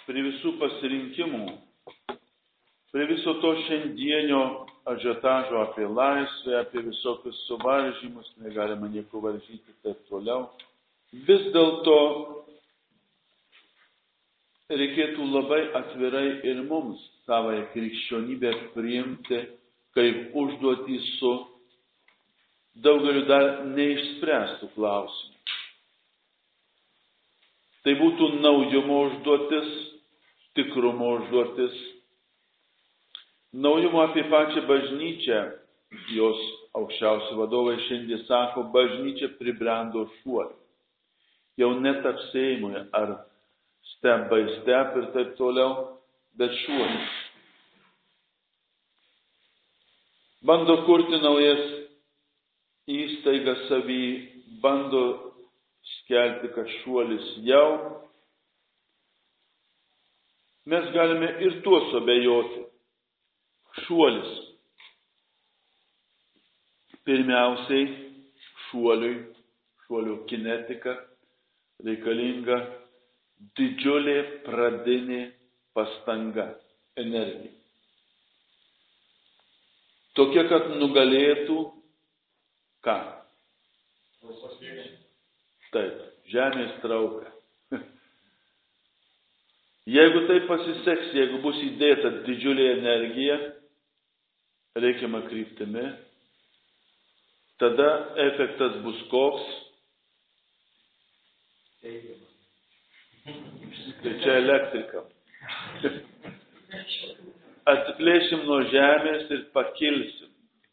prie visų pasirinkimų, prie viso to šiandienio ažiotažo apie laisvę, apie visokius suvaržymus, negalima nieko varžyti ir taip toliau. Vis dėlto reikėtų labai atvirai ir mums savąją krikščionybę priimti kaip užduotį su daugeliu dar neišspręstų klausimų. Tai būtų naujumo užduotis, tikrumo užduotis. Naujumo apie pačią bažnyčią, jos aukščiausi vadovai šiandien sako, bažnyčia pribrendo šuoliui. Jau netapsėjimui ar step by step ir taip toliau, bet šuoliui. Bando kurti naujas įstaigas savy, bando skelbti, kad šuolis jau. Mes galime ir tuo suabejoti. Šuolis. Pirmiausiai šuolio kinetika reikalinga didžiulė pradinė pastanga, energija. Tokia, kad nugalėtų ką? Taip, žemės trauką. Jeigu tai pasiseks, jeigu bus įdėta didžiulė energija, reikiama kryptimi, tada efektas bus koks? Tai čia elektrikam. Atsiplėšim nuo žemės ir pakilsim.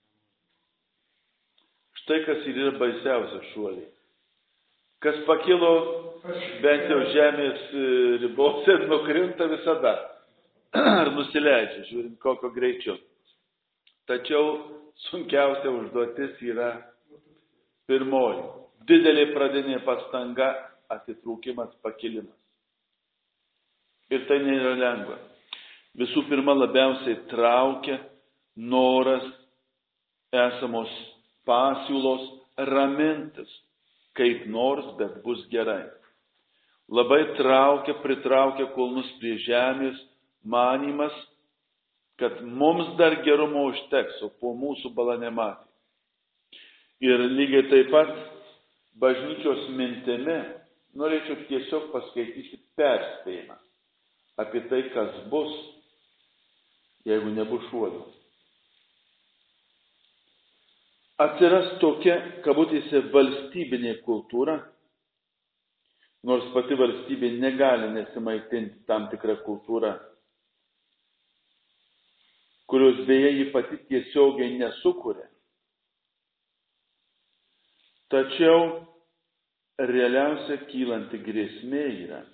Štai kas ir yra baisiausia šuoliai. Kas pakilo bent jau žemės ribose, nukrinta visada. Ar nusileidžia, žiūrint kokio greičiu. Tačiau sunkiausia užduotis yra pirmoji. Didelė pradinė pastanga, atitrūkimas, pakilimas. Ir tai nėra lengva. Visų pirma, labiausiai traukia noras esamos pasiūlos ramintis. Kaip nors, bet bus gerai. Labai pritraukia kulnus prie žemės manymas, kad mums dar gerumo užteks, o po mūsų bala nematė. Ir lygiai taip pat bažnyčios mintimi norėčiau tiesiog paskaityti perspėjimą apie tai, kas bus, jeigu nebus šuolio. Atsiras tokia, kabutėse, valstybinė kultūra, nors pati valstybė negali nesimaitinti tam tikrą kultūrą, kurios beje ji pati tiesiogiai nesukuria. Tačiau realiausia kylanti grėsmė yra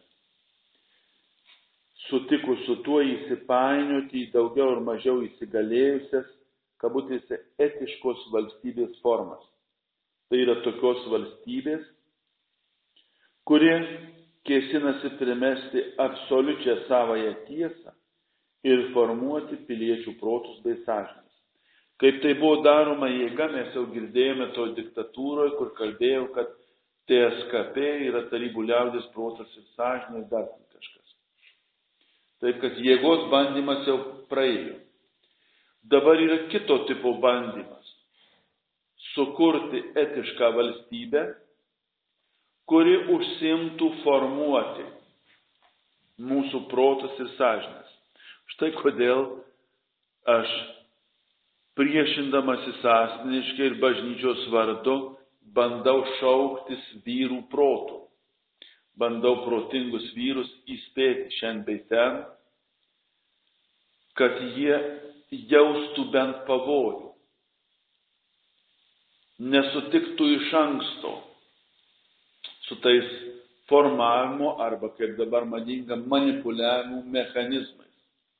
sutikus su tuo įsipainioti į daugiau ar mažiau įsigalėjusias, kabutėse, etiškos valstybės formas. Tai yra tokios valstybės, kuri kėsinasi primesti absoliučią savąją tiesą ir formuoti piliečių protus bei sąžinės. Kaip tai buvo daroma jėga, mes jau girdėjome to diktatūroje, kur kalbėjau, kad TSKP yra tarybų liaudės protas ir sąžinės, dar kažkas. Taip, kad jėgos bandymas jau praėjo. Dabar yra kito tipo bandymas. Sukurti etišką valstybę, kuri užsiimtų formuoti mūsų protus ir sąžinės. Štai kodėl aš priešindamasis asmeniškai ir bažnyčios vardu bandau šauktis vyrų protų. Bandau protingus vyrus įspėti šiandien bei ten, kad jie jaustų bent pavojų, nesutiktų iš anksto su tais formavimo arba, kaip dabar madinga, manipuliavimo mechanizmais.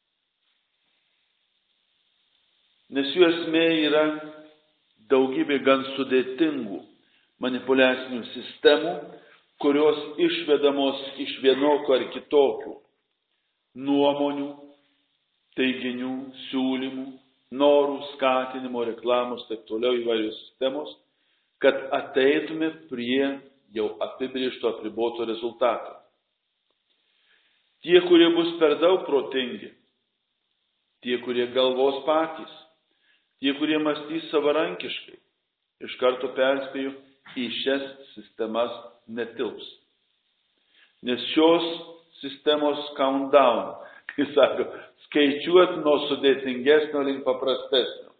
Nes jų esmė yra daugybė gan sudėtingų manipuliacinių sistemų, kurios išvedamos iš vienokių ar kitokių nuomonių, teiginių, siūlymų, norų, skatinimo, reklamos, taip toliau įvairios sistemos, kad ateitume prie jau apibrėžto apriboto rezultato. Tie, kurie bus per daug protingi, tie, kurie galvos patys, tie, kurie mąstys savarankiškai, iš karto perspėju, į šias sistemas netilps. Nes šios sistemos countdown, kai sako, skaičiuot nuo sudėtingesnio link paprastesnio.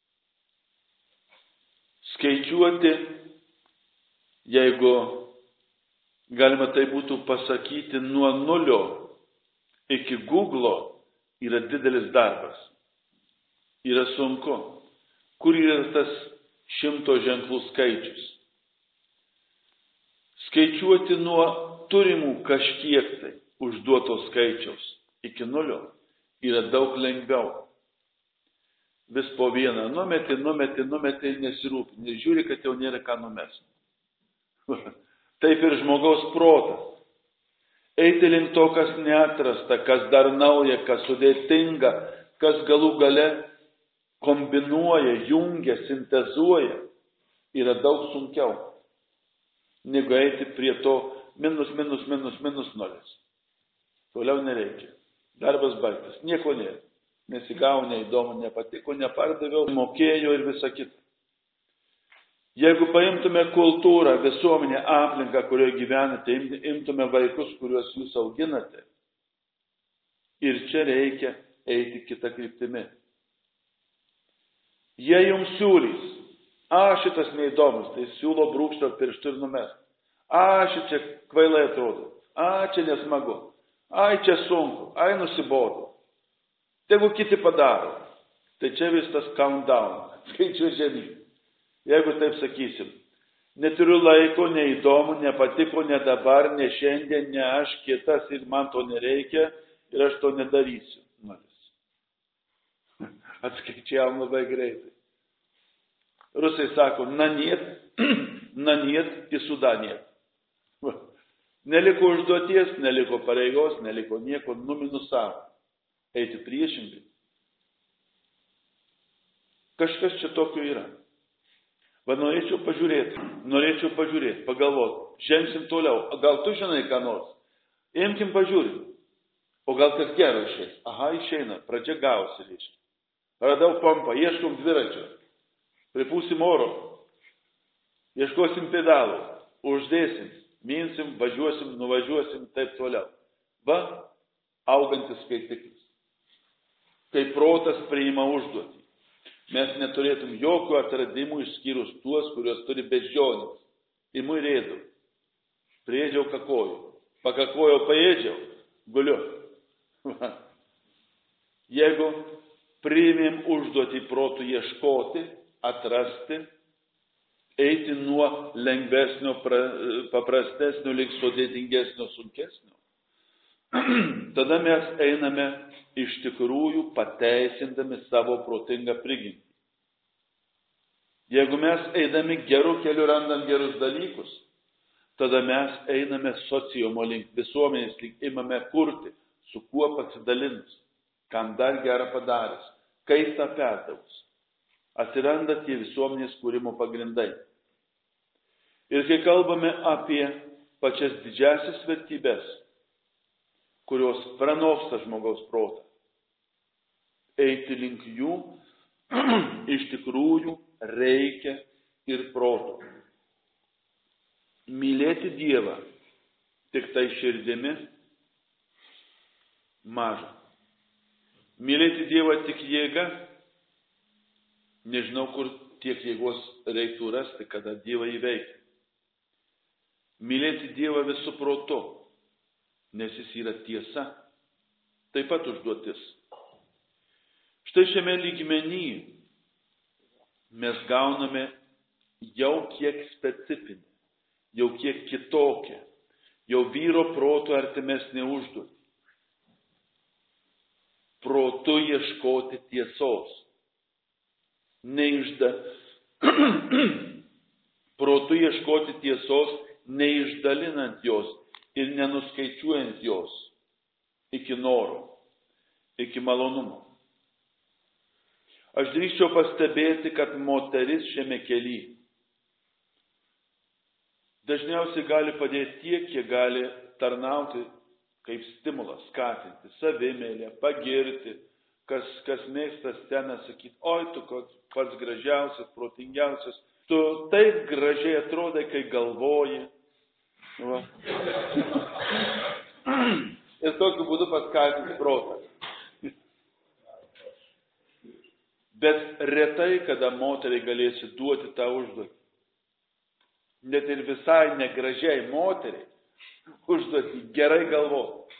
Skaičiuoti, jeigu galima tai būtų pasakyti, nuo 0 iki Google'o yra didelis darbas. Yra sunku. Kur yra tas 100 ženklų skaičius? Skaičiuoti nuo turimų kažkiek tai užduoto skaičiaus iki 0 yra daug lengviau. Vis po vieną numeti, nesirūpini. Žiūri, kad jau nėra ką numesti. Taip ir žmogaus protas. Eiti link to, kas neatrasta, kas dar nauja, kas sudėtinga, kas galų gale kombinuoja, jungia, sintezuoja, yra daug sunkiau, negu eiti prie to -0. Toliau nereikia. Darbas baigtas. Nieko nėra. Nesigavo, neįdomu, nepatiko, nepardaviau, mokėjau ir visa kita. Jeigu paimtume kultūrą, visuomenę, aplinką, kurioje gyvenate, imtume vaikus, kuriuos jūs auginate, ir čia reikia eiti kitą kryptimį. Jie jums siūlys, šitas neįdomus, tai siūlo brūkštelt pirštu ir numest. Šičia kvailai atrodo, čia nesmagu, čia sunku, nusibodu. Tegu kiti padaro. Tai čia vis tas countdown, skaičiuoja žemyn. Jeigu taip sakysim, neturiu laiko, neįdomu, nepatiko, ne dabar, ne šiandien, ne aš, kitas ir man to nereikia ir aš to nedarysiu. Atskaičiavom labai greitai. Rusai sako, na niet, и суда нет. Neliko užduoties, neliko pareigos, neliko nieko, numinusavo. Eiti priešingai. Kažkas čia tokio yra. Va norėčiau pažiūrėti, pagalvoti, žengsim toliau. Gal tu žinai ką nors? Imkim pažiūrėti. O gal kas gero išeis? Išeina, pradžia gausi reiškia. Radau pompą, ieškom dviračio. Pripūsim oro. Ieškosim pedalų. Uždėsim, minsim, važiuosim, nuvažiuosim, taip toliau. Va, augantis skaitiklis. Kai protas priima užduotį. Mes neturėtum jokių atradimų išskyrus tuos, kuriuos turi beždžionės. Imu ir ėdu. Priėdžiau, kakojau. Pakakojau, paėdžiau. Guliu. Jeigu priimėm užduotį protų ieškoti, atrasti, eiti nuo lengvesnio, paprastesnio, lyg sudėtingesnio, sunkesnio, tada mes einame iš tikrųjų pateisindami savo protingą prigimtį. Jeigu mes eidami gerų kelių randam gerus dalykus, tada mes einame sociumo link, visuomenės link, imame kurti, su kuo pasidalinus, kam dar gerą padaręs, kaip tą perdavus. Atsiranda tie visuomenės kūrimo pagrindai. Ir kai kalbame apie pačias didžiasias vertybės, kurios pranoksta žmogaus protą, eiti link jų iš tikrųjų reikia ir proto. Mylėti Dievą tik tai širdimi maža. Mylėti Dievą tik jėga, nežinau, kur tiek jėgos reiktų rasti, kada Dievą įveikti. Mylėti Dievą visų protu, nes jis yra tiesa, taip pat užduotis. Štai šiame lygmenį mes gauname jau kiek specifinį, jau kiek kitokią, jau vyro proto artimesnė užduotį. Protu ieškoti tiesos. Protu ieškoti tiesos, neišdalinant jos ir nenuskaičiuojant jos iki noro, iki malonumo. Aš drįsčiau pastebėti, kad moteris šiame kely dažniausiai gali padėti tiek, kiek gali tarnauti kaip stimulas skatinti, savimėlę, pagirti, kas mėgsta sceną sakyti, oi, tu pats gražiausias, protingiausias, tu taip gražiai atrodai, kai galvoji. Va. Ir tokiu būdu paskatinti protą. Bet retai, kada moteriai galėsi duoti tą užduotį. Net ir visai negražiai moteriai užduotį gerai galvoti.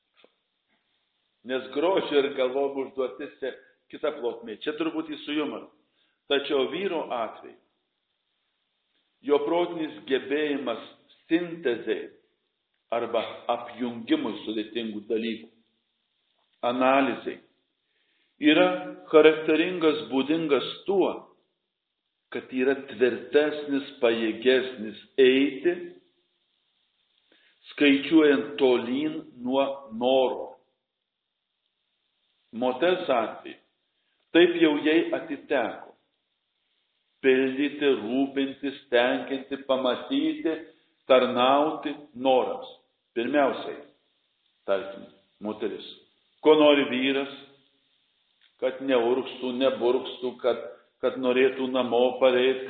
Nes grožio ir galvom užduotis kita plotmė. Čia turbūt su jumoru. Tačiau vyro atveju jo protinis gebėjimas sintezei arba apjungimui sudėtingų dalykų, analizai, yra charakteringas, būdingas tuo, kad yra tvirtesnis, pajėgesnis eiti, skaičiuojant tolyn nuo noro. Moters atveju taip jau jai atiteko pildyti, rūpintis, tenkinti, pamatyti, tarnauti norams. Pirmiausiai, tarkim, moteris. Ko nori vyras? Kad neurgstų, neburgstų, kad norėtų namo pareiti,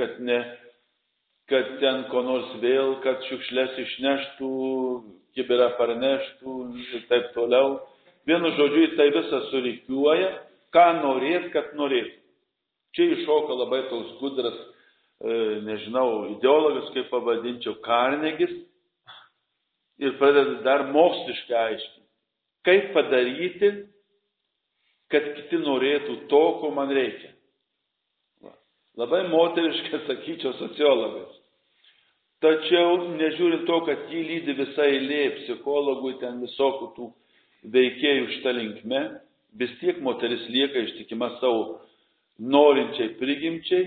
kad ten ko nors vėl, kad šiukšles išneštų, kibirą parneštų ir taip toliau. Vienu žodžiu, tai visą surikiuoja, ką norėt, kad norėt. Čia iššoka labai toks gudras, ideologas, kaip pavadinčiau, Karnegis, ir pradeda dar moksliškai aiškinti, kaip padaryti, kad kiti norėtų to, ko man reikia. Labai moteriškai, sakyčiau, sociologas. Tačiau, nežiūrint to, kad jį lydi visai eilė psichologų, ten visokių tų veikėjų šitą linkme, vis tiek moteris lieka ištikima savo norinčiai prigimčiai,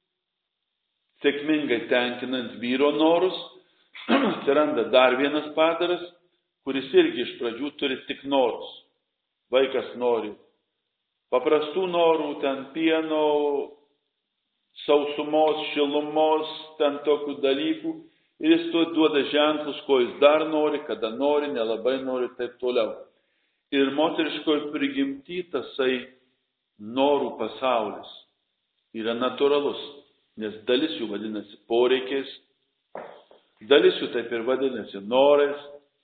sėkmingai tenkinant vyro norus, atsiranda dar vienas padaras, kuris irgi iš pradžių turi tik norus. Vaikas nori paprastų norų, ten pieno, sausumos, šilumos, ten tokių dalykų, ir jis to duoda ženklus, ko jis dar nori, kada nori, nelabai nori, taip toliau. Ir moteriškoje prigimty tasai norų pasaulis yra natūralus, nes dalis jų vadinasi poreikiais, dalis jų taip ir vadinasi norais,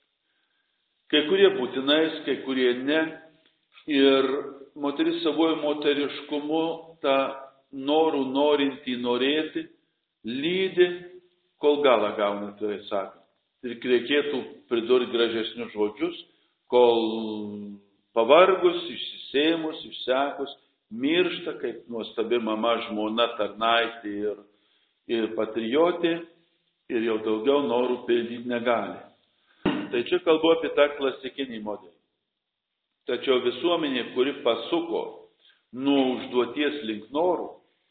kai kurie būtinais, kai kurie ne, ir moteris savoju moteriškumu tą norų norintį norėti lydi, kol galą gauna, tai sakant. Ir reikėtų pridurti gražesnius žodžius, kol pavargus, išsisėmus, išsekus, miršta kaip nuostabi mama, žmona, tarnaitė ir patriotė, ir jau daugiau norų pildyti negali. Tai čia kalbu apie tą klasikinį modelį. Tačiau visuomenė, kuri pasuko nuo užduoties link norų,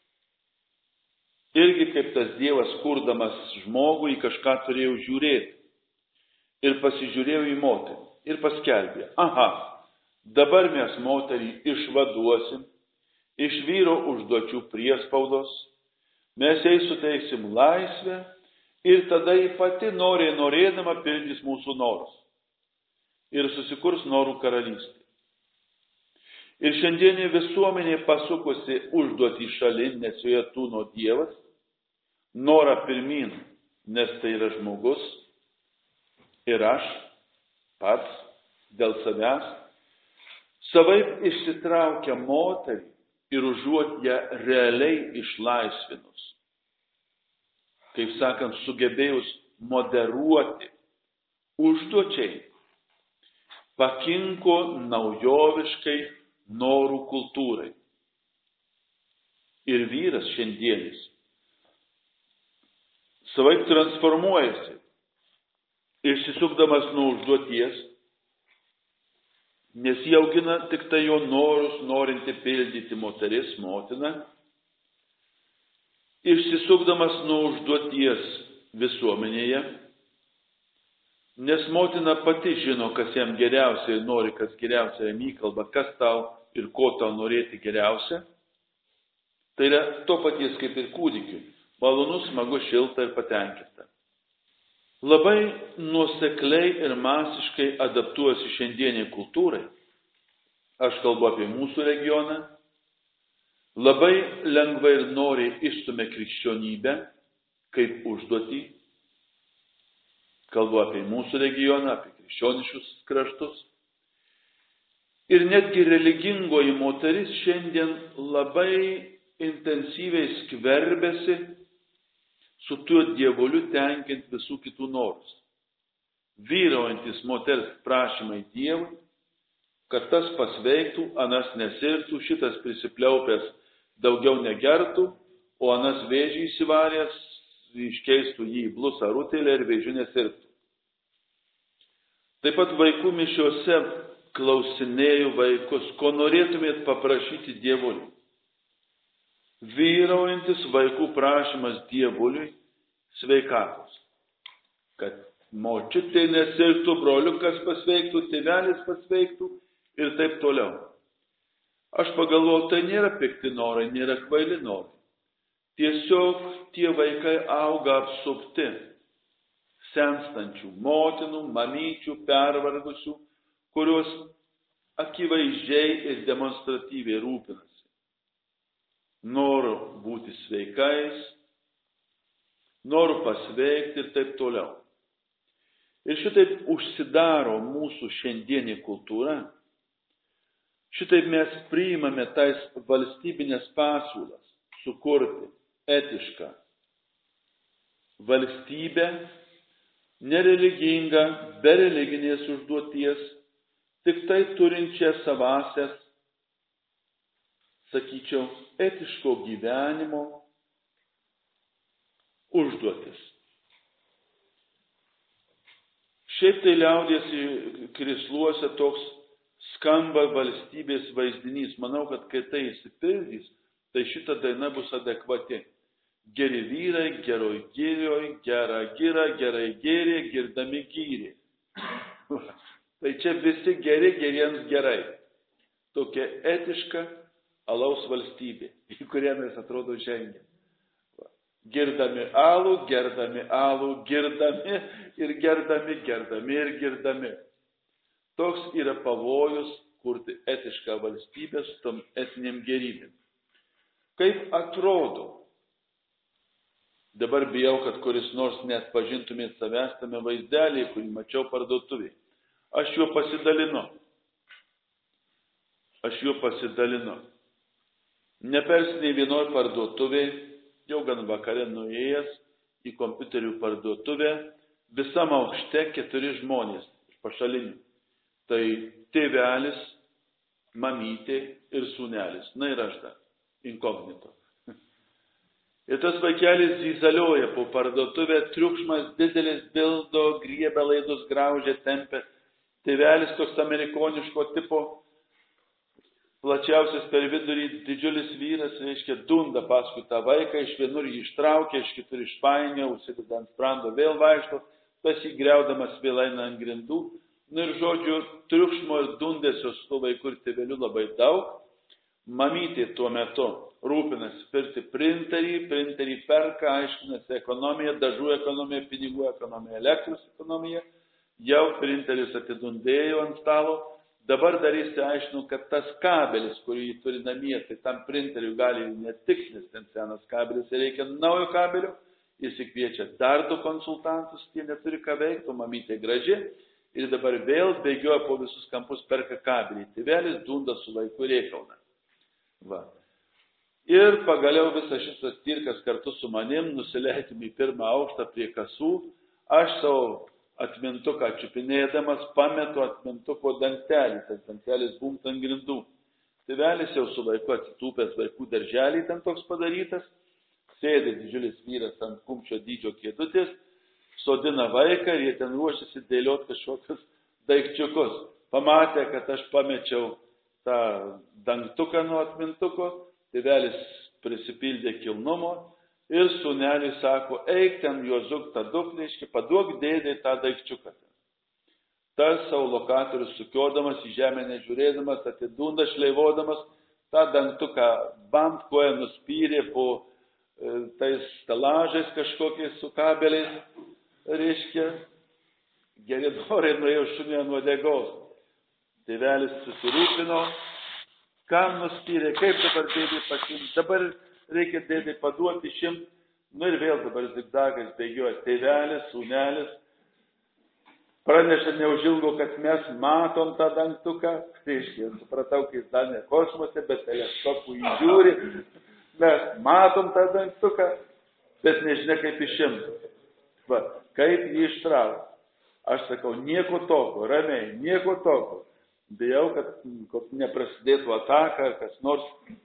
irgi kaip tas Dievas kurdamas žmogų į kažką turėjo žiūrėti. Ir pasižiūrėjo į moterį. Ir paskelbė, aha, dabar mes moterį išvaduosim iš vyro užduočių priespaudos, mes jai suteiksim laisvę ir tada ji pati norėdama pildys mūsų norus. Ir susikurs norų karalystė. Ir šiandienė visuomenė pasukusi užduotį šalin, nes joje tūno Dievas, norą pirmin, nes tai yra žmogus ir aš pats dėl savęs, savaip išsitraukia moterį ir užuot ją realiai išlaisvinus. Kaip sakant, sugebėjus moderuoti užduočiai, pakinko naujoviškai norų kultūrai. Ir vyras šiandienis savaip transformuojasi, išsisukdamas nuo užduoties, nes jį augina tik tai jo norus, norinti pildyti moteris, motina, išsisukdamas nuo užduoties visuomenėje, nes motina pati žino, kas jam geriausia ir nori, kas geriausia jam įkalba, kas tau ir ko tau norėti geriausia. Tai yra to paties kaip ir kūdikiui. Malonu, smagu, šilta ir patenkinta. labai nuosekliai ir masiškai adaptuojasi šiandieniai kultūrai. Aš kalbu apie mūsų regioną. Labai lengvai ir noriai išstumia krikščionybę kaip užduotį. Kalbu apie mūsų regioną, apie krikščioniškus kraštus. Ir netgi religingoji moteris šiandien labai intensyviai skverbiasi su tuo dievoliu tenkint visų kitų norus. Vyraujantis moters prašymai Dievui, kad tas pasveiktų, anas nesirgtų, šitas prisipliaupęs daugiau negertų, o anas vėžį įsivaręs iškeistų jį į blusą rutelę ir vėžių nesirgtų. Taip pat vaikų mišiose klausinėjau vaikus, ko norėtumėt paprašyti Dievuliui. Vyraujantis vaikų prašymas Dievuliui sveikatos. Kad močiutė nesirgtų, broliukas pasveiktų, tėvelis pasveiktų ir taip toliau. Aš pagalvojau, tai nėra pikti norai, nėra kvaili norai. Tiesiog tie vaikai auga apsupti senstančių motinų, mamyčių, pervargusių, kurios akivaizdžiai ir demonstratyviai rūpinasi. Noriu būti sveikais, noriu pasveikti ir taip toliau. Ir šitaip užsidaro mūsų šiandienė kultūra. Šitaip mes priimame tais valstybinės pasiūlas sukurti etišką valstybę, nereligingą, be religinės užduoties, tik tai turinčią savasias, sakyčiau, etiško gyvenimo užduotis. Šiaip tai liaudies krisluose toks skamba valstybės vaizdinys. Manau, kad kai tai įsipildys, tai šita daina bus adekvati. Geri vyrai, geroj girioj, gera gira, gerai gėrė, girdami gyrė. Tai čia visi geri, geriems gerai. Tokia etiška alaus valstybė, į kurią mes atrodo žengiam. Girdami alų, gerdami alų, girdami ir gerdami, gerdami ir girdami. Toks yra pavojus kurti etišką valstybę su tom etiniam gerybėm. Kaip atrodo? Dabar bijau, kad kuris nors net pažintumėt savęs tame vaizdelį, kurį mačiau parduotuvėje. Aš juo pasidalinu. Nepersinei vienoj parduotuvėje, jau gan vakare nuėjęs į kompiuterių parduotuvę, visam aukšte 4 žmonės iš pašalinių. Tai tėvelis, mamytė ir sūnelis. Na ir aš dar, inkognito. Ir tas vaikelis zyzalioja po parduotuvę, triukšmas didelis, bildo, griebia laidus, graužia, tempia. Tėvelis toks amerikoniško tipo, plačiausias per vidurį, didžiulis vyras, reiškia, dunda paskui tą vaiką, iš vienur jį ištraukia, iš kitur išpainioja, užsideda ant sprando, vėl vaikšto, tas jį griaudamas vėl eina ant grindų. Nu ir žodžiu, triukšmo ir dundesio su vaiku ir tėveliu labai daug. Mamytė tuo metu rūpinasi pirkti printerį perka, aiškinasi ekonomiją, dažų ekonomiją, pinigų ekonomiją, elektros ekonomiją. Jau printeris atidundėjo ant stalo. Dabar dar išsiaiškinu, kad tas kabelis, kurį jį turi namie, tai tam printeriui gali netikti, nes ten senas kabelis ir reikia naujo kabelio. Jis įkviečia dar 2 konsultantus, tie neturi ką veikti, o mamytė graži. Ir dabar vėl bėgioja po visus kampus, perka kabelį. Tėvelis dunda su vaiku reikauna. Va. Ir pagaliau visas šitas cirkas kartu su manim nusileidim į 1. aukštą prie kasų. Aš savo atmintuką čiupinėdamas pametu atmintuko dangtelį. Tas dangtelis būmt ant grindų. Tėvelis jau su vaiku atsitūpęs vaikų darželį ten toks padarytas. Sėdi didžiulis vyras ant kumščio dydžio kėdutės. Sodina vaiką ir jie ten ruošiasi dėliot kažkokius daikčiukus. Pamatė, kad aš pamečiau tą dangtuką nuo atmintuko, tėvelis prisipildė kilnumo ir sūnelis sako, eik ten Juozuk tą dukraiškį, paduok dėdei tą daikčiuką. Tas savo lokatorius sukiodamas į žemę nežiūrėdamas, atidunda šleivodamas, tą dangtuką bam koja nuspyrė po tais stelažais kažkokiais su kabeliais. reiškia, geri norai nuėjo šunį ant uodegos. Tėvelis susirūpino, kam nuskyrė, kaip dabar dėdė pasiimti, dabar reikia dėdė paduoti išimt, ir vėl dabar zigzagais bėgioja. Tėvelis, sūnelis, praneša neužilgo, kad mes matom tą dangtuką, reiškia, supratau, kai jis dar ne kosmose, bet teleskopų įžiūri, mes matom tą dangtuką, bet nežinia kaip išimti. Va, kaip jį ištraukti. Aš sakau, nieko tokio, ramiai, nieko tokio. Bijau, kad neprasidėtų ataka ar kas nors.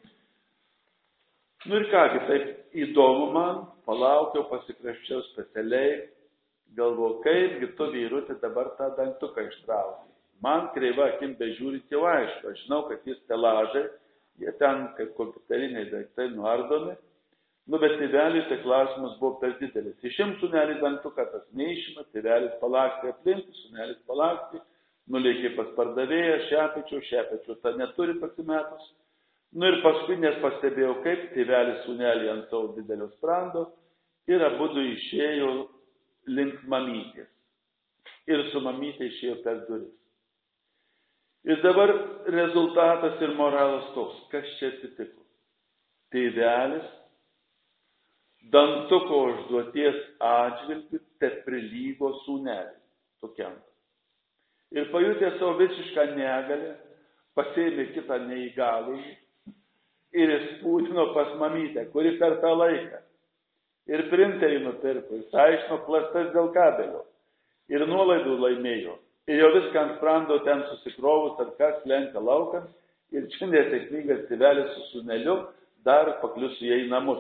Ir kągi, taip įdomu man, palaukiau, pasikraščiau specialiai, galvoju, kaipgi tu vyrutė dabar tą dangtuką ištraukti. Man kreiva akim bežiūrint jau aišku, aš žinau, kad jis stelažai, jie ten kaip kompiuteriniai daiktai nuardomi. Bet tėveliui tai klausimas buvo per didelis. Išim sūnelį dangtuką, tas neišima, tėvelis palakstė aplinkui, sūnelis palakstė, nulėkė pas pardavėją, šepečiau, tą neturi pasimetus. Ir paskui nes pastebėjau, kaip tėvelis sūnelį ant savo didelio sprando ir abudu išėjo link mamytės. Ir su mamytė išėjo per duris. Ir dabar rezultatas ir moralas toks, kas čia atsitiko. Tėvelis dantuko užduoties atžvilgiu te prilygo sūnelį tokiam. Ir pajutė savo visišką negalę, pasėmė kitą neįgalųjį ir įspūdino pas mamytę, kuri per tą laiką ir printerį nupirko, ir saišino plastas dėl kabelio, ir nuolaidų laimėjo, ir jau viską ant sprando ten susikrovus, ar kas lenka laukan, ir čia nesėkmingas tėvelis su sūneliu dar paklius su jai į namus.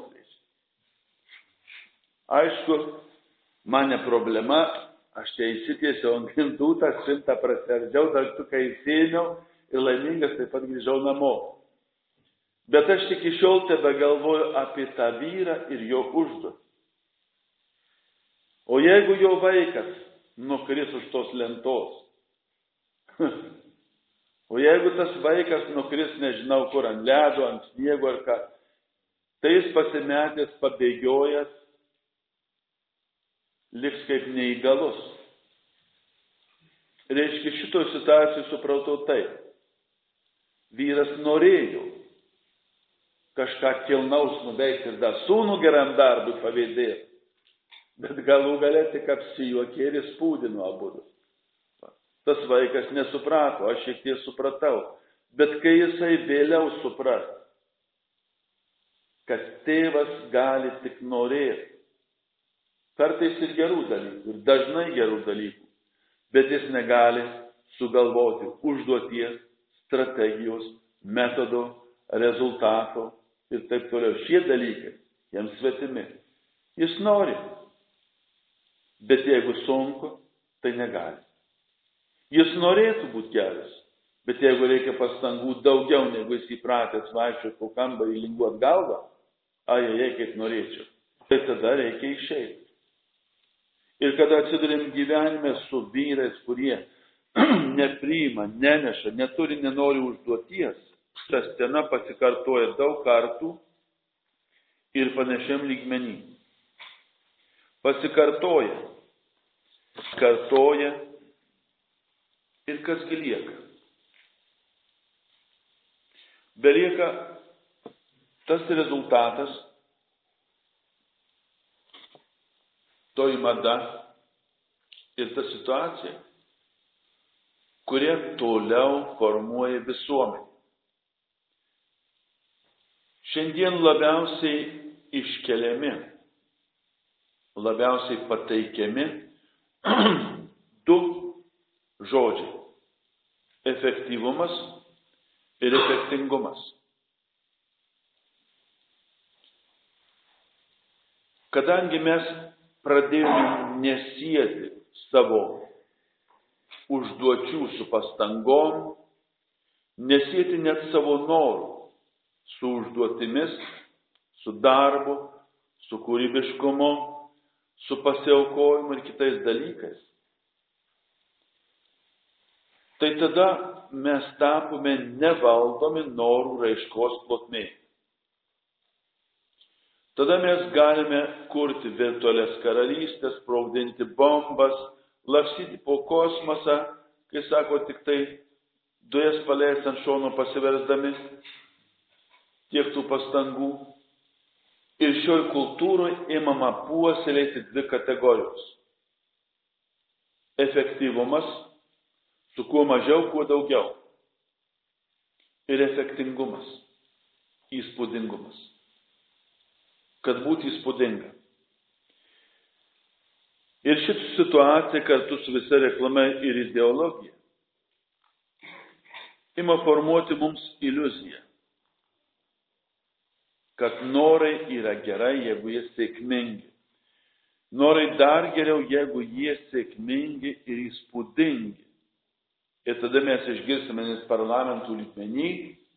Aišku, man ne problema, aš čia įsitiesiau ant grindų, tą spintą praserdžiau, dangtuką įsėmiau ir laimingas taip pat grįžau namo. Bet aš tik iš šiol tebe galvoju apie tą vyrą ir jo užduotį. O jeigu jo vaikas nukris už tos lentos, o jeigu tas vaikas nukris nežinau kur, ant ledo, ant sniego ar ką, tai jis pasimetęs, pabėgiojęs, liks kaip neįgalus. Reiškia, šito situacijų supratau taip. Vyras norėjo kažką kilnaus nuveikti ir dar sūnų geram darbui pavydėti, bet galų gale tik apsijuokė ir įspūdino abudu. Tas vaikas nesuprato, aš šiek tiek supratau, bet kai jisai vėliau supras, kad tėvas gali tik norėti, kartais ir gerų dalykų, ir dažnai gerų dalykų, bet jis negali sugalvoti užduoties, strategijos, metodo, rezultato ir taip toliau. Šie dalykai jam svetimi. Jis nori, bet jeigu sunku, tai negali. Jis norėtų būti geras, bet jeigu reikia pastangų daugiau, negu jis įpratęs vaikščioti po kambarį linguot galvą, kaip norėčiau, tai tada reikia išeiti. Ir kada atsidurėm gyvenime su vyrais, kurie nepriima, neneša, neturi, nenori užduoties, ta scena pasikartoja daug kartų ir panašiam lygmenį. Pasikartoja, kartoja ir kasgi lieka. Belieka tas rezultatas, toji mada ir ta situacija, kurie toliau formuoja visuomenę. Šiandien labiausiai iškeliami, labiausiai pateikiami du žodžiai – efektyvumas ir efektingumas. Kadangi mes pradėjome nesieti savo užduočių su pastangom, nesieti net savo norų su užduotimis, su darbu, su kūrybiškumu, su pasiaukojimu ir kitais dalykais. Tai tada mes tapome nevaldomi norų raiškos plotmėje. tada mes galime kurti virtualias karalystės, sprogdinti bombas, lakstyti po kosmosą, kai sako tik tai dujas paleisti ant šono pasiversdami, tiek tų pastangų. Ir šioj kultūroje imama puoselėti dvi kategorijos. Efektyvumas, su kuo mažiau, kuo daugiau. Ir efektingumas, įspūdingumas. Kad būtų įspūdinga. Ir šitą situaciją kartu su visa reklama ir ideologija ima formuoti mums iliuziją, kad norai yra gerai, jeigu jie sėkmingi. Norai dar geriau, jeigu jie sėkmingi ir įspūdingi. Ir tada mes išgirsime net parlamentų lygmenį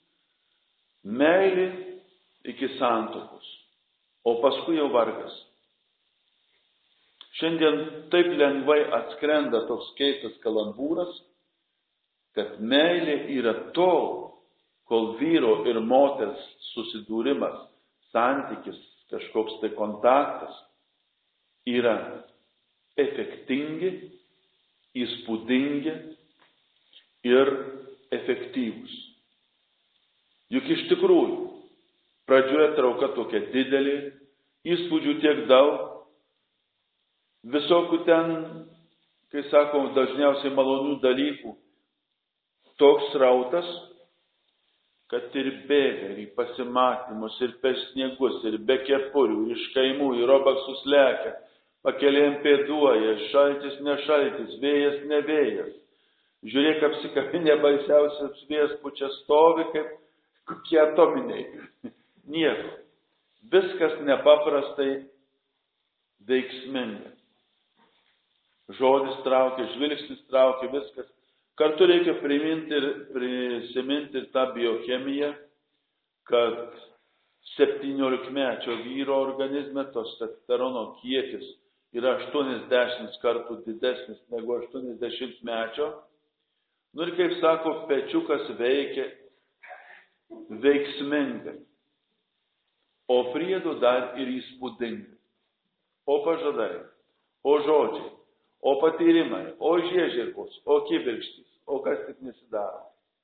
meilė iki santuokos, o paskui jau vargas. Šiandien taip lengvai atskrenda toks keistas kalambūras, kad meilė yra tol, kol vyro ir moters susidūrimas, santykis, kažkoks tai kontaktas yra efektingi, įspūdingi ir efektyvūs. Juk iš tikrųjų, pradžioje trauka tokia didelė, įspūdžių tiek daug, visokių ten, kai sakom, dažniausiai malonių dalykų, toks srautas, kad ir bėga, ir į pasimatymus, ir per sniegus, ir be kepurių, ir iš kaimų, ir robaksus lekia, pakelėm pėduoja, šaltis ne šaltis, vėjas ne vėjas. Žiūrėk, apsikabinė baisiausias vėjas pučia stovi, kaip kokie atominiai. Nieko. Viskas nepaprastai veiksminga. Žodis traukia, žvilgsnis traukia, viskas. Kartu reikia prisiminti tą biochemiją, kad 17-mečio vyro organizme testosterono kiekis yra 80 kartų didesnis negu 80-mečio. Nu ir kaip sako, pečiukas veikia veiksmingai, o priedo dar ir įspūdingai. O pažadai, o žodžiai, o patyrimai, o žiežirbos, o kibirkštys, o kas tik nesidaro.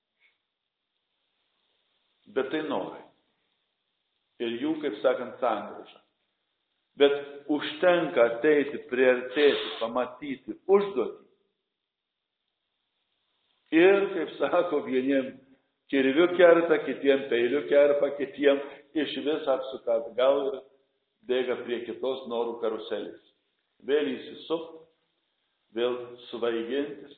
Bet tai norai. Ir jų, kaip sakant, sangrūža. Bet užtenka ateiti, priartėti, pamatyti, užduotį. Ir, kaip sako, vieniem kirviu kerta, kitiem peiliu kerpa, kitiem iš vis apsuka atgal ir bėga prie kitos norų karuselės. Vėl įsisupt, vėl svaigintis,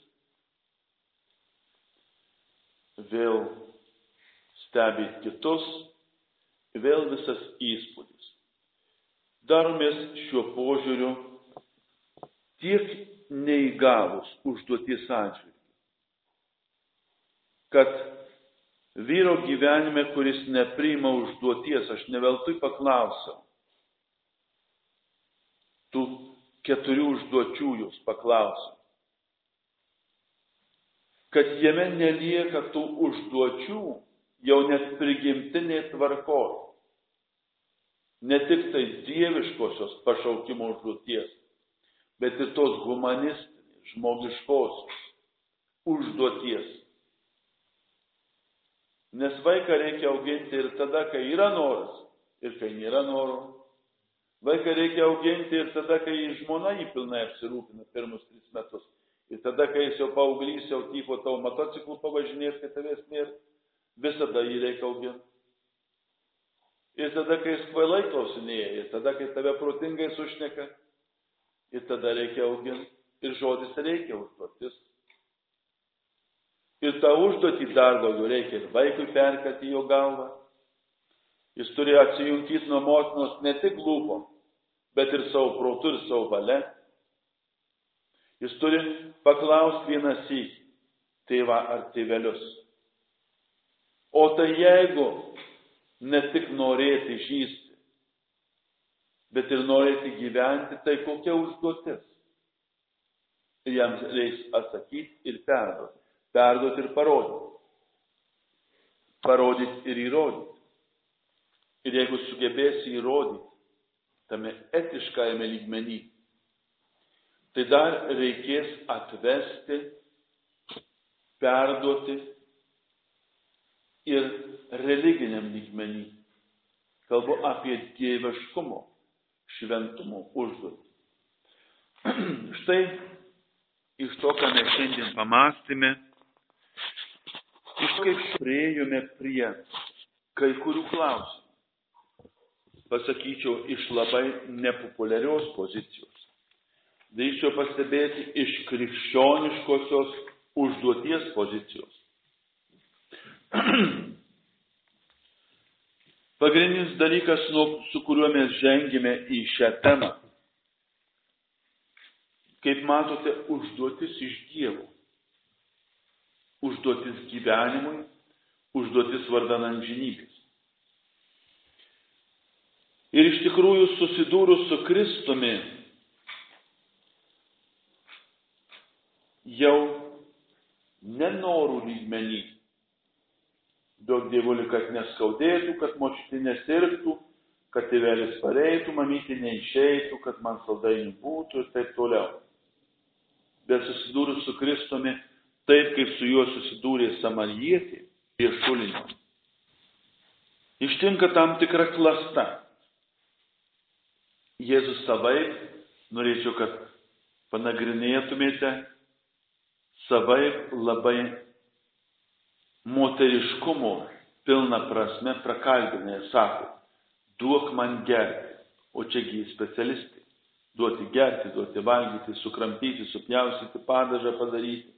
vėl stebėti kitus, vėl visas įspūdis. Daromės šiuo požiūriu tiek neįgavus užduoties atžvilgiu, kad vyro gyvenime, kuris nepriima užduoties, aš ne veltui paklausiau, tų 4 užduočių jūs paklausiau, kad jame nelieka tų užduočių jau net prigimtinė tvarkos. Ne tik tai dieviškosios pašaukimo užduoties, bet ir tos humanistinės, žmogiškosios užduoties. Nes vaiką reikia auginti ir tada, kai yra noras, ir kai nėra noro. Vaiką reikia auginti ir tada, kai žmona jį pilnai apsirūpina pirmus 3 metus. Ir tada, kai jis jau paauglys, jau typo tavo motociklų pavažinės, kai tavęs nėra, visada jį reikia auginti. Ir tada, kai jis kvailai klausinėja, ir tada, kai tave protingai sušneka, ir tada reikia auginti. Ir žodis reikia užduotis. Ir tą užduotį dar daugiau reikia ir vaikui perkati jo galvą. Jis turi atsijungti nuo motinos ne tik lūpom, bet ir savo protu ir savo valia. Jis turi paklausti vieną sykį, tėvą ar tėvelius. O tai jeigu ne tik norėti žysti, bet ir norėti gyventi, tai kokia užduotis? Ir jam reiks atsakyti ir perduoti. Perduoti ir parodyti. Parodyti ir įrodyti. Ir jeigu sugebėsi įrodyti, tame etiškajame lygmenį, tai dar reikės atvesti, perduoti ir religiniam lygmenį. Kalbu apie dieviškumo, šventumo užduotį. Štai iš to, ką mes šiandien pamąstėme, iš kaip priėjome prie kai kurių klausimų. Pasakyčiau, iš labai nepopuliarios pozicijos. Drįsčiau pastebėti iš krikščioniškosios užduoties pozicijos. Pagrindinis dalykas, su kuriuo mes žengėme į šią temą, kaip matote, užduotis iš Dievo. Užduotis gyvenimui, užduotis vardan amžinybės. Ir iš tikrųjų susidūrus su Kristumi, jau nenorų lygmenį, duok Dievuli, kad neskaudėtų, kad močiutė nesirgtų, kad tėvelis pareitų, mamytė neišeitų, kad man saldainių būtų ir taip toliau. Bet susidūrus su Kristumi, taip kaip su juo susidūrė samarietė prie šulinio, ištinka tam tikra klasta. Jėzus savaip, norėčiau, kad panagrinėtumėte, savaip labai moteriškumo pilna prasme prakalbina ir sako, duok man gerti, o čiagi specialistai. Duoti gerti, duoti valgyti, sukramtyti, supjaustyti, padažą padaryti.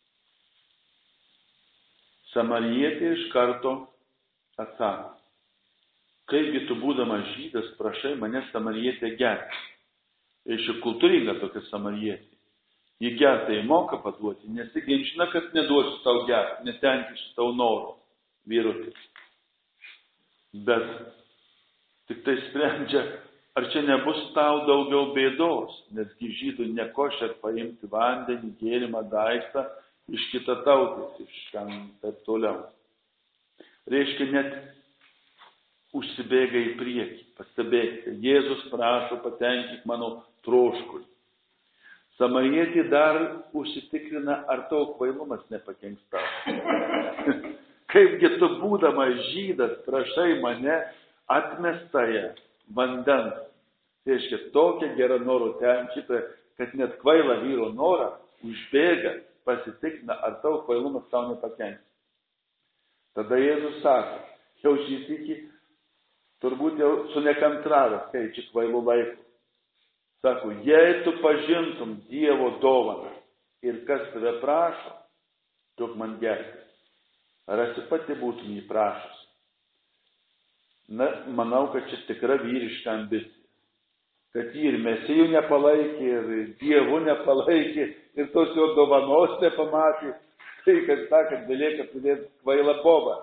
Samarietė iš karto atsako, kaipgi tu būdamas žydas prašai mane samarietę gerti. Ir ši kultūringa tokia samarietė. Ji gertai moka paduoti, nesiginčina, kad neduosiu tau gerti, netenkinsiu tau noro, vyrutis. Bet tik tai sprendžia, ar čia nebus tau daugiau bėdos, nesgi žydų nekošia paimti vandenį, gėrimą, daiktą iš kitatautės, iš ten taip toliau. Reiškia, net užsibėga į priekį, pastebėkite, Jėzus prašo, patenkinti mano troškulį. Samarietė dar užsitikrina, ar tavo kvailumas nepakenks tau. Kaipgi tu būdamas žydas prašai mane atmestąją vandens. Tai reiškia, tokia gera noro tenkintoja, kad net kvailą vyro norą užbėga, pasitikrina, ar tavo kvailumas tau nepakenks. Tada Jėzus sako, jau šį sykį turbūt jau su nekantravęs, kai čia kvailų laikų. Sako, jei tu pažintum Dievo dovaną ir kas tave prašo, duok man gerti. Ar esi pati būtum jį prašus? Na, manau, kad čia tikra vyriška ambicija. Kad jį ir Mesijų nepalaikė, ir Dievu nepalaikė, ir tos jo dovanos nepamatė. Tai, kad sakant, belieka pridėti kvailą bobą.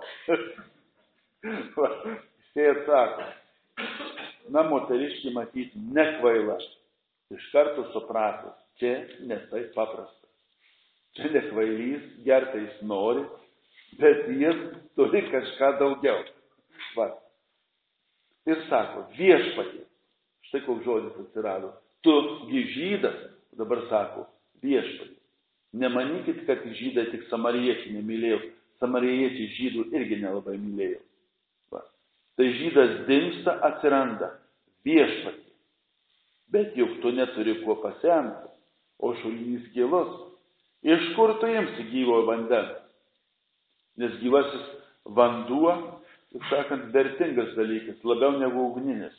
Jisai atsako, na, moteriškį matyti nekvaila. Iš karto supratus, čia nesai paprasta. Čia nekvailys, gertai jis nori, bet jis turi kažką daugiau. Va. Ir sako, viešpatie, štai koks žodis atsirado, tu gi žydas, dabar sako, viešpatie. Nemanykit, kad žydai tik samariečių nemylėjo, samariečiai žydų irgi nelabai mylėjo. Va. Tai žydas dingsta, atsiranda, viešpatie. Bet juk tu neturi kuo pasemti, o šulinys gilus. Iš kur tu imsi gyvo vandens? Nes gyvasis vanduo, taip sakant, vertingas dalykas, labiau negu ugninis.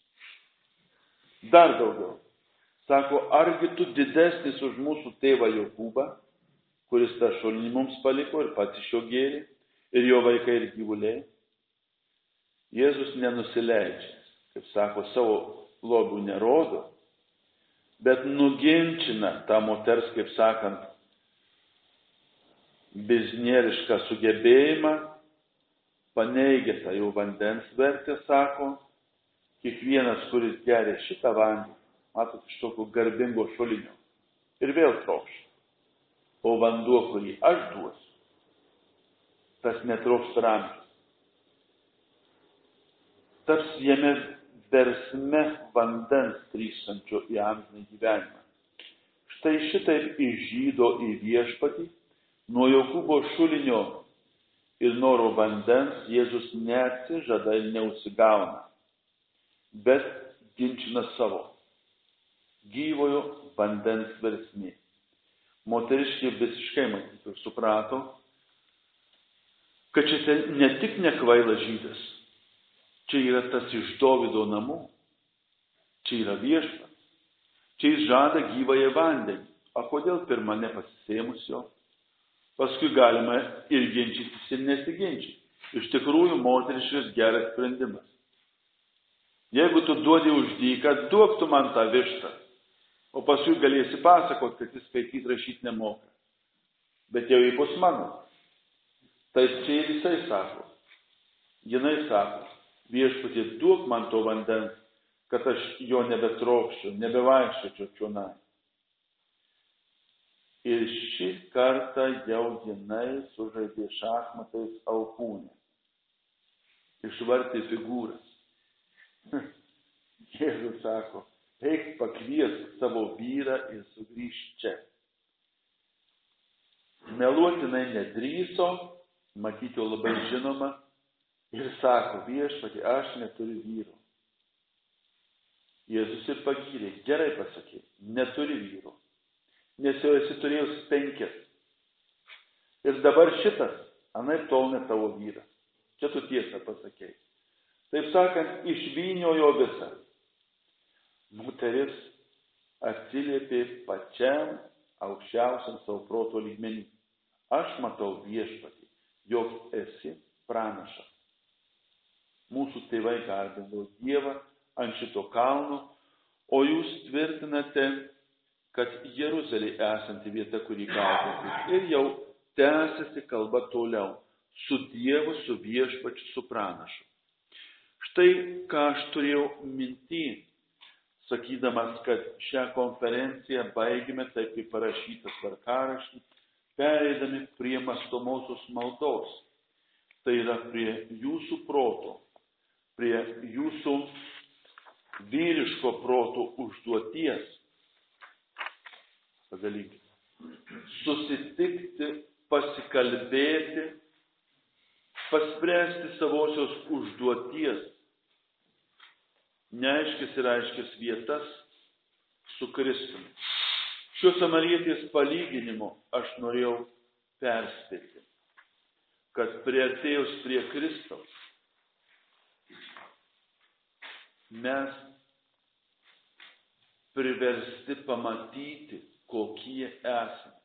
Dar daugiau. Sako, argi tu didesnis už mūsų tėvą Jokūbą, kuris tą šulinį mums paliko ir pats iš jo gėrė, ir jo vaikai ir gyvuliai? Jėzus nenusileidžia, kaip sako, savo lobių nerodo, bet nuginčina tą moters, kaip sakant, biznierišką sugebėjimą, paneigia tą jau vandens vertę, sako, kiekvienas, kuris geria šitą vandenį, matot, iš tokio garbingo šulinio, ir vėl trokš. O vanduo, kurį aš duosiu, tas netrokš per amžius. Taps jame versme vandens trykštančio į amžiną gyvenimą. Štai šitaip išžydo į viešpatį, nuo Jokūbo šulinio ir noro vandens Jėzus neatsižada ir neužsigauna, bet ginčina savo gyvojo vandens versmė. Moteriškė visiškai matyti ir suprato, kad čia ne tik nekvailas žydas, čia yra tas iš Dovydo namų, čia yra viešpats, čia jis žada gyvąją vandenį. O kodėl pirma nepasisėmus jo? Paskui galima ir ginčytis ir nesiginčyti. Iš tikrųjų, moteriškas geras sprendimas. Jeigu tu duodi už dyką, duok tu man tą vištą. O paskui galėsi pasakot, kad jis skaityti rašyti nemoka. Bet jau jį bus mano. Taip čia ir jisai sako. Jinai sako, viešpatie, duok man to vandens, kad aš jo nebetrokščiau, nebevaikščiočiau čionai. Ir šį kartą jau jinai sužaidė šachmatais alkūnę. Išvartė figūras. Jėzus sako, eik pakviesk savo vyrą ir sugrįžk čia. Meluotinai nedrįso, matyti jo labai žinoma, ir sako, viešpatie, aš neturiu vyro. Jėzus ir pagyrė, gerai pasakė, neturi vyro. Nes jau esi turėjus 5. Ir dabar šitas, anaip tol ne tavo vyras. Čia tu tiesą pasakei. Taip sakant, išvyniojo visą. Moteris atsiliepė pačiam aukščiausiam savo proto lygmenį. Aš matau viešpatį, jog esi pranašas. Mūsų tėvai garbino Dievą ant šito kalno, o jūs tvirtinate, kad Jeruzalė esanti vieta, kurį garbinti. Ir jau tęsiasi kalba toliau. Su Dievu, su viešpačiu, su pranašu. Štai ką aš turėjau minty, sakydamas, kad šią konferenciją baigime taip kaip parašytas tvarkaraštį, pereidami prie mąstomosios maldos. Tai yra prie jūsų proto, prie jūsų vyriško proto užduoties. Pagalykite. Susitikti, pasikalbėti, paspręsti savosios užduoties, neaiškis ir aiškis vietas su Kristumi. Šios samarietės palyginimo aš norėjau perspėti, kad priartėjus prie Kristaus mes priversti pamatyti, kokie esame.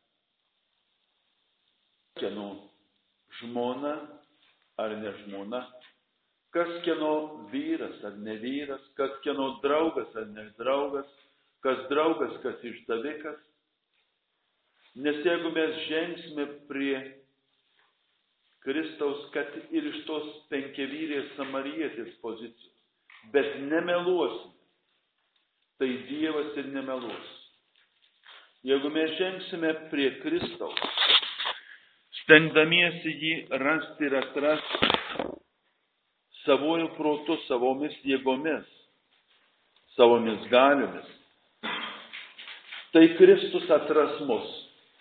Kieno žmona ar ne žmona, kas kieno vyras ar ne vyras, kas kieno draugas ar ne draugas, kas draugas, kas išdavikas. Nes jeigu mes žengsime prie Kristaus, kad ir iš tos 5-vyrės samarietės pozicijos, bet nemeluosime, tai Dievas ir nemeluos. Jeigu mes žengsime prie Kristaus, stengdamiesi jį rasti ir atrasti savojų protu, savomis jėgomis, savomis galiomis, tai Kristus atras mus.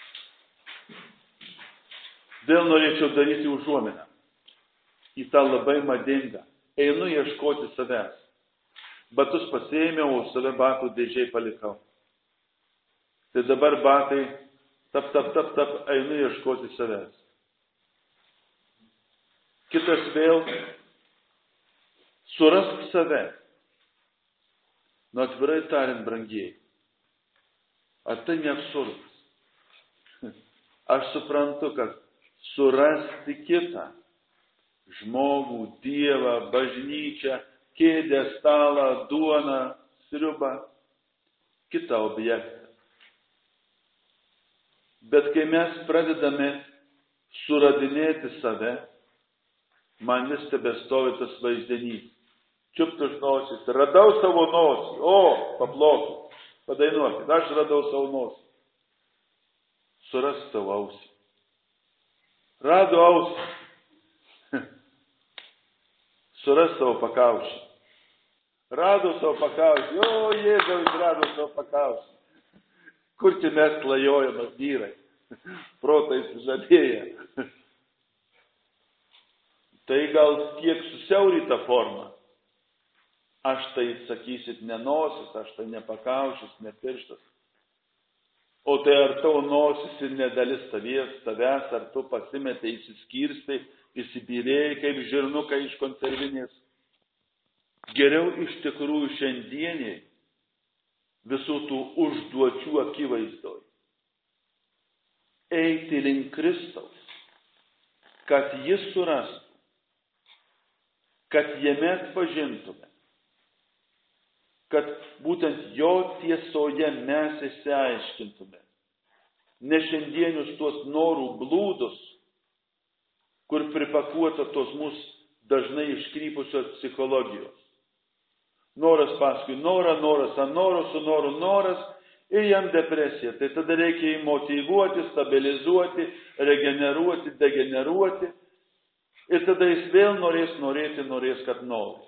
Vėl norėčiau daryti užuominą į tą labai madingą. Einu ieškoti savęs. Batus pasiėmiau, o save batų dėžiai palikau. Tai dabar batai, tap, einu ieškoti savęs. Kitas vėl, surask save. Nu, atvirai tariant, brangieji, ar tai ne absurdas? Aš suprantu, kad surasti kitą žmogų, Dievą, bažnyčią, kėdę, stalą, duoną, sriubą, kitą objektą. Bet kai mes pradedame suradinėti save, man vis tebestovi tas vaizdinys. Čiupt už nosis, radau savo nosį, o, paplokit, padainuokit, aš radau savo nosį. Surask savo ausį. Rado ausį. Surask savo pakaušį. Rado savo pakaušį. O, Jėzau, jis rado savo pakaušį. Kur čia mes klajojame, vyrai? Protais žadėję. Tai gal kiek susiauryta forma. Aš tai, sakysit, ne nosis, aš tai ne pakaušis, ne pirštas. O tai ar tavo nosis ir nedalis tavęs, ar tu pasimetė, įsiskirstai, įsipylėjai kaip žirnukai iš konservinės. Geriau iš tikrųjų šiandieniai visų tų užduočių akivaizdoj. Eiti link Kristaus, kad jis surastų, kad jame atpažintume, kad būtent jo tiesoje mes išsiaiškintume. Ne šiandienius tuos norų blūdus, kur pripakuota tos mūsų dažnai iškrypusios psichologijos. Noras paskui norą, noras ant noro, su noru noras ir jam depresija. Tai tada reikia jį motyvuoti, stabilizuoti, regeneruoti, degeneruoti. Ir tada jis vėl norės, kad nori.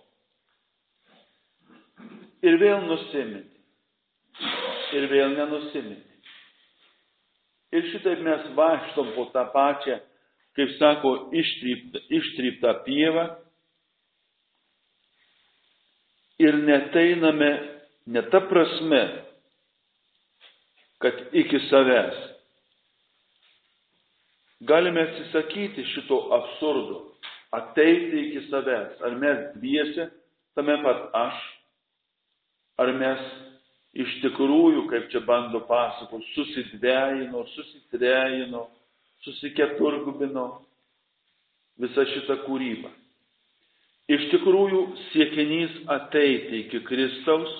Ir vėl nusiminti. Ir vėl nenusiminti. Ir šitaip mes vaikštom po tą pačią, kaip sako, ištryptą pievą. Ir neteiname ne ta prasme, kad iki savęs. Galime atsisakyti šito absurdo, ateiti iki savęs. Ar mes dviese, tame pat aš, ar mes iš tikrųjų, kaip čia bando pasakoti, susidvejino, susitrejino, susiketurgubino visą šitą kūrybą. Iš tikrųjų siekinys ateiti iki Kristaus,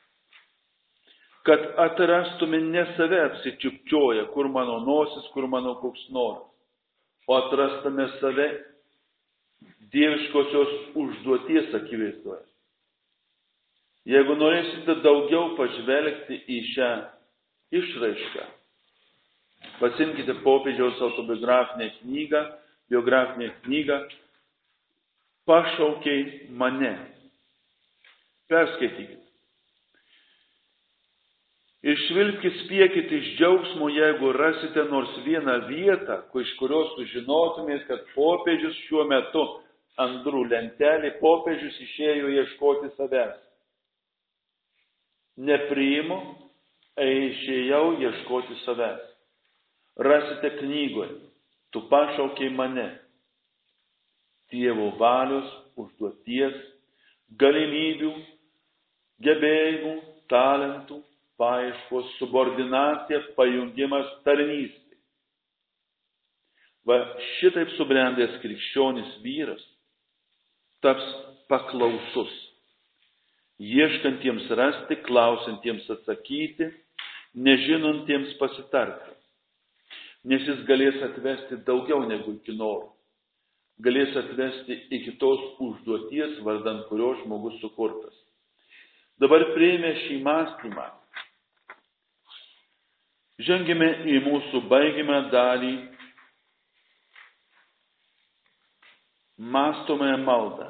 kad atrastume ne save apsičiupčioję, kur mano nosis, kur mano koks noras, o atrastume save dieviškosios užduoties akivaizdoje. Jeigu norėsite daugiau pažvelgti į šią išraišką, pasimkite popiežiaus autobiografinę knygą, Pašaukei mane. Perskaitykite. Ir švilpkit, spiekit iš džiaugsmo, jeigu rasite nors vieną vietą, iš kurios sužinotumės, kad popiežius šiuo metu ant durų lentelė, popiežius išėjo ieškoti savęs. Nepriimu, išėjau ieškoti savęs. Rasite knygoje, tu pašaukei mane. Dievo valios, užduoties, galimybių, gebėjimų, talentų, paieškos, subordinacija, pajungimas, tarnystė. Va šitaip subrendęs krikščionis vyras taps paklausus, ieškantiems rasti, klausantiems atsakyti, nežinantiems pasitarti, nes jis galės atvesti daugiau negu iki norų. Galės atvesti iki tos užduoties, vardan kurio žmogus sukurtas. Dabar priėmę šį mąstymą, žengime į mūsų baigimą dalį, mąstomąją maldą.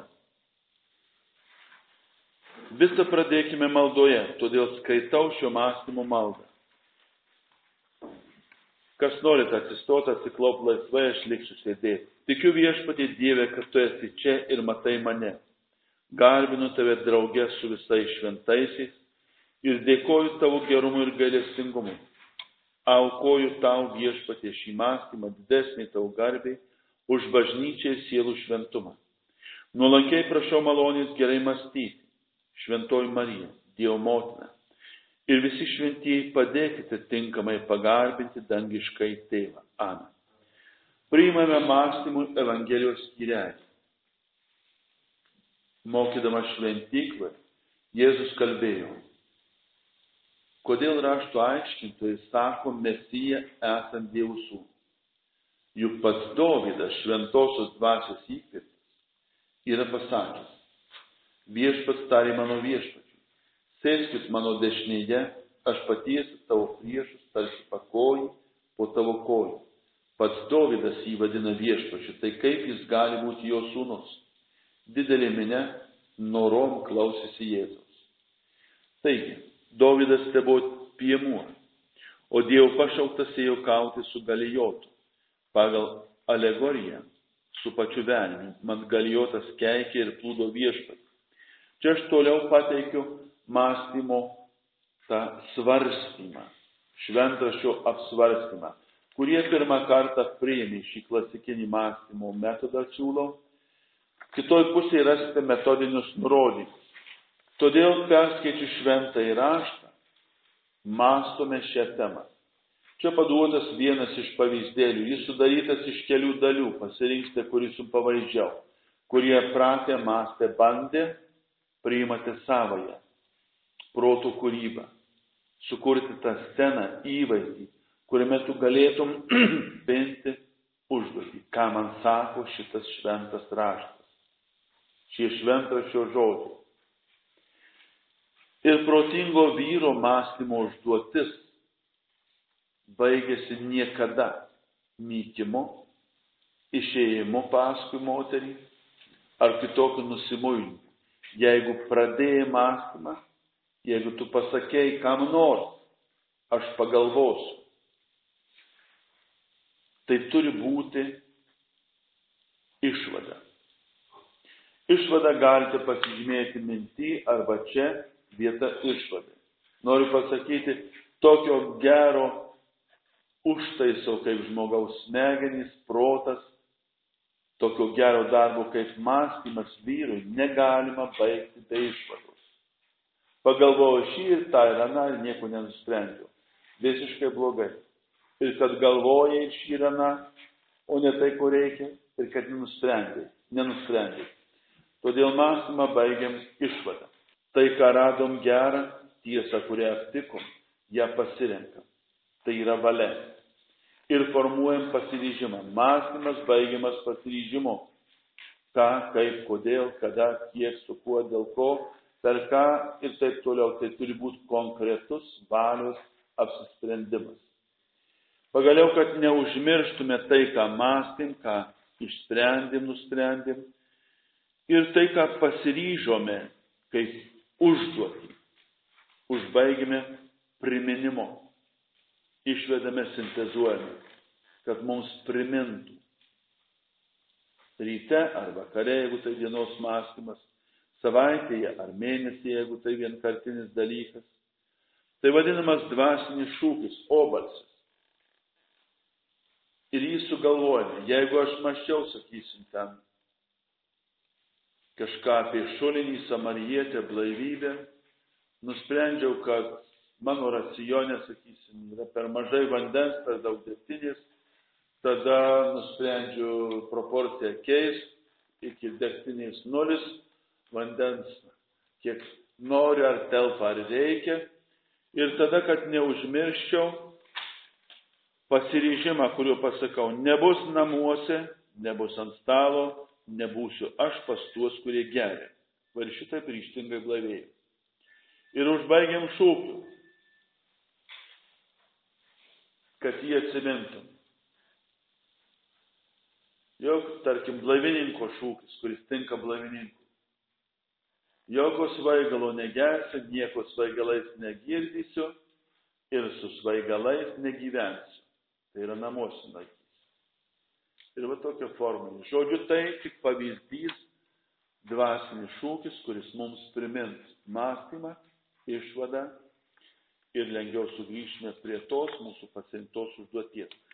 Visą pradėkime maldoje, todėl skaitau šio mąstymo maldą. Kas norite atsistoti, atsiklaupti laisvai, aš liksiu sėdėti. Tikiu viešpatie Dieve, kad tu esi čia ir matai mane. Garbinu tave drauge su visais šventaisiais ir dėkoju tavo gerumui ir gailestingumui. Aukoju tau viešpatie šį mąstymą didesnį tau garbiai už bažnyčią ir sielų šventumą. Nuolankiai prašau malonės gerai mąstyti. Šventoji Marija, Dievo motina. Ir visi šventieji padėkite tinkamai pagarbinti dangiškai tėvą. Amen. Priimame mąstymui Evangelijos skyrelį. Mokydamas šventykloje, Jėzus kalbėjo, kodėl rašto aiškintojai sako Mesiją esant Dievo sūnų. Juk pats Dovydas šventosios dvasios įkvėptas yra pasakęs, viešpats tarė mano viešpačiui, sėskis mano dešinėje, aš patiesiu tavo priešus tarsi pakojį po tavo kojų. Pats Dovydas jį vadina viešpačiu, tai kaip jis gali būti jo sūnus? Didelė minia norom klausėsi Jėzaus. Taigi, Dovydas tebuvo piemuo, o Dievo pašauktas ėjo kauti su Galijotu. Pagal alegoriją su pačiu velniu, mat Galijotas keikė ir plūdo viešpatį. Čia aš toliau pateikiu mąstymo tą svarstymą, šventraščio apsvarstymą, kurie pirmą kartą priėmė šį klasikinį mąstymo metodą siūlau. Kitoj pusėje rasite metodinius nurodymus. Todėl perskaičiu šventąjį raštą, mąstome šią temą. Čia paduotas vienas iš pavyzdėlių. Jis sudarytas iš kelių dalių. Pasirinksite, kuris jums pavaizdžiau. Kurie pratę, mąstė, bandė, priimate savąją proto kūrybą. Sukurti tą sceną, įvaizdį, kuriame tu galėtum benti užduotį. Ką man sako šitas šventas raštas. Šie šventraščio žodžiai. Ir protingo vyro mąstymo užduotis baigėsi niekada mykimu, išėjimu paskui moterį ar kitokiu nusimuilimu. Jeigu pradėjai mąstymą, jeigu tu pasakėjai kam nors, aš pagalvosiu, tai turi būti išvada. Išvadą galite pasižymėti mintį arba čia vieta išvadai. Noriu pasakyti, tokio gero užtaiso kaip žmogaus smegenys, protas, tokio gero darbo kaip mąstymas vyrui negalima baigti be išvados. Pagalvojau šį ir tą ir aną ir nieko nenusprendžiau. Visiškai blogai. Ir kad galvojai šį ir aną, o ne tai, ko reikia, ir kad nenusprendžiai. Todėl mąstymą baigiam išvadą. Tai, ką radom gerą, tiesą, kurią aptikom, ją pasirenkam. Tai yra valia. Ir formuojam pasiryžimą. Mąstymas baigiamas pasiryžimu. Ką, kaip, kodėl, kada, kiek, su kuo, dėl ko, per ką ir taip toliau. Tai turi būti konkretus valios apsisprendimas. Pagaliau, kad neužmirštume tai, ką mąstėm, ką išsprendėm, nusprendėm. Ir tai, ką pasiryžome, kaip užduotį, užbaigime priminimo, išvedame, sintezuojame, kad mums primintų ryte ar vakare, jeigu tai dienos mąstymas, savaitėje ar mėnesyje, jeigu tai vienkartinis dalykas. Tai vadinamas dvasinis šūkis, obalsis. Ir jį sugalvojame. Jeigu aš mąsčiau, sakysim, ten kažką apie šulinį, samarietę, blaivybę, nusprendžiau, kad mano racione, sakysim, yra per mažai vandens, per daug degtinės, tada nusprendžiu proporciją keisti iki degtinės 0, vandens kiek noriu, ar telpa, ar reikia. Ir tada, kad neužmirščiau pasiryžimą, kuriuo pasakau, nebus namuose, nebus ant stalo, nebūsiu aš pas tuos, kurie geria. Ir šitaip ryžtingai blaivėjau. Ir užbaigiam šūkiu, kad jį atsimintum. Jok, tarkim, blaivininko šūkis, kuris tinka blaivininkui. Jokio svaigalo negersiu, nieko svaigalais negirdysiu ir su svaigalais negyvensiu. Tai yra namuose laikysiu. Ir va tokia formulė. Žodžiu, tai tik pavyzdys, dvasinis šūkis, kuris mums primins mąstymą, išvadą ir lengviau sugrįžtume prie tos mūsų pasirinktos užduoties.